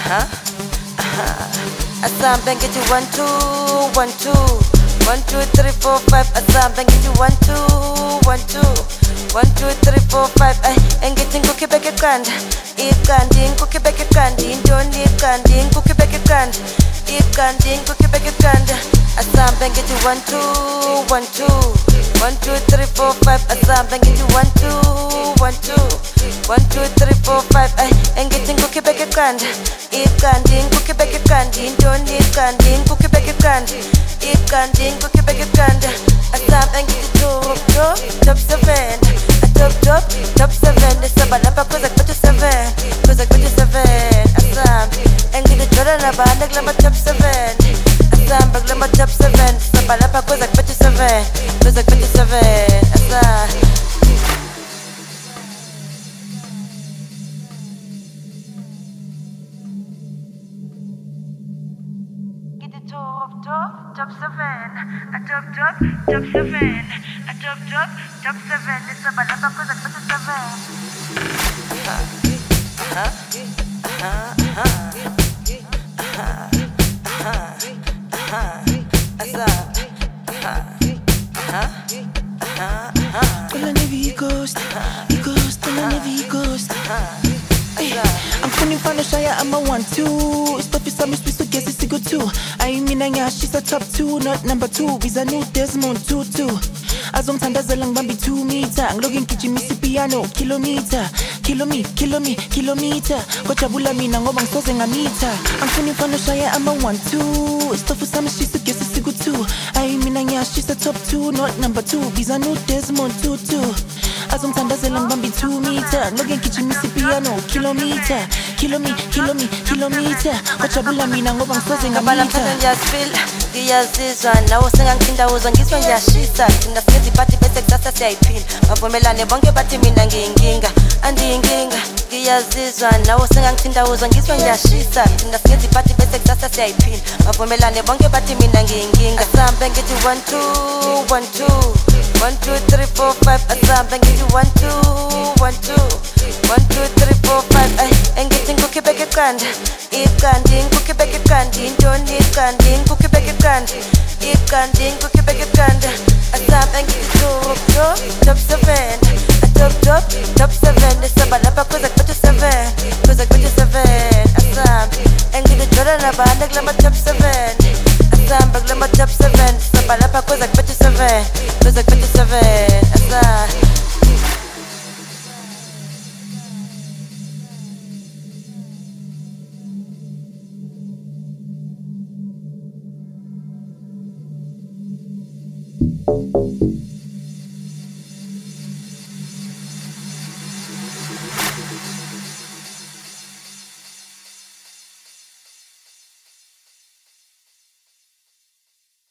Assam bang get you 1 2 1 2 1 2 3 4 5 Assam bang get you 1 2 1 2 1 2 3 4 5 ay engithi ngukibeke kanda ikandi ngukibeke kandi intoni ikandi ngukibeke kanda ikandi ngukibeke kanda Assam bang get you 1 2 1 2 1 2 3 4 5 Assam bang get you 1 2 1 2 1 2 3 4 5 ay engithi ngukibeke kanda ikandi ngukibeke kandi intoni ikandi ngukibeke kanda ikandi ngukibeke kanda Assam engithi top 7 top 7 Desaba lapha kuze kuthi 7 kuze kuthi 7 Assam engithi jola nabantu kulama top 7 Assam kulama top 7 Desaba lapha kuze kuthi 7 kuze kuthi 7 Assam top 7 a top 7 a top 7 Desaba lapha kuze kuthi 7 All I never ghost, all I never ghost. I'm coming from the Shire, I'm a 1-2. Stuff is a Swiss, so guess it's a good 2. I mean, she's a top 2, not number 2. Is a new Desmond 2-2. Azongithandaza lang bambi 2 meter ngiloke ngigijimisa piano kilometer kilometer kwajabula mina ngoba ngisoze ngamitha angifuni mfana oshaya ama 1-2 istofu sami shisa gesi siku 2 ayi mina ngiyashisa top 2 not number 2 biza no Desmond 2-2 azongithandazela ngibambi 2 meter ngiloke ngigijimisa piano kilometer kilometer kwajabula mina ngoba ngisoze ngamitha ngiyazizwa nawo sengangithinda uzwa ngizwa ngiyashisa thina siyenza iphathi bese kusasa siyayiphila bavumelane bonke bathi mina ngiyinkinga andiyinkinga ngiyazizwa nawo sengangithinda uzwa ngizwa ngiyashisa thina siyenza iphathi bese kusasa siyayiphila bavumelane bonke bathi mina ngiyinkinga Assam bang get you 1 2 1 2 1 2 3 4 5 Assam bang get you 1 2 1 2 1 2 3 4 5 ay engithi ngukibeke kanda ikandi ngukibeke kandi intoni ikandi ngukibeke kanda ikandi ngukibeke kanda Assam engithi top 7 top 7 Desaba lapha kuze kuthi 7 kuze kuthi 7 Assam engithi jola nabantu kulama top 7 Assam kulama top 7 Desaba lapha kuze kuthi 7 kuze kuthi 7 Assam Thank you.